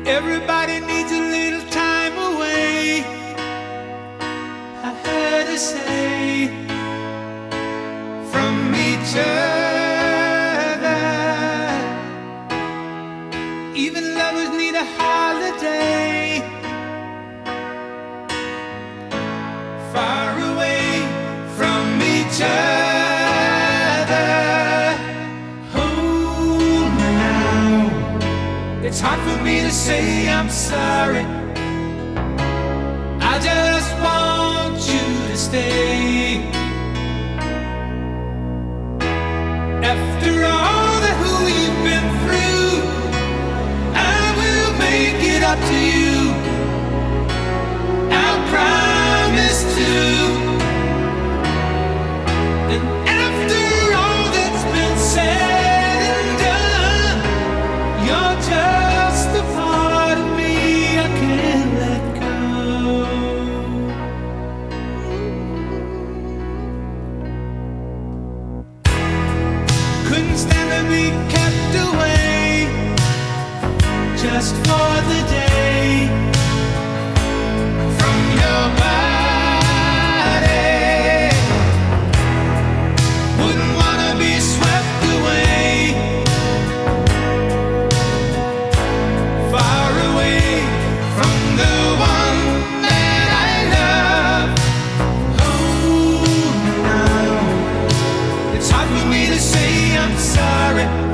Everybody needs a little time away, I heard her say, from each other. Even lovers need a holiday, far away from each other. Hold me now, it's hard for me to say I'm sorry. I just want you to stay. After all that we've been through, I will make it up to you, I promise to. And after all that's been said and done, you're just a part of me I can't let go. Couldn't stand to be kept away just for the day from your body. Wouldn't wanna be swept away, far away from the one that I love. Oh, now it's hard for me to say I'm sorry.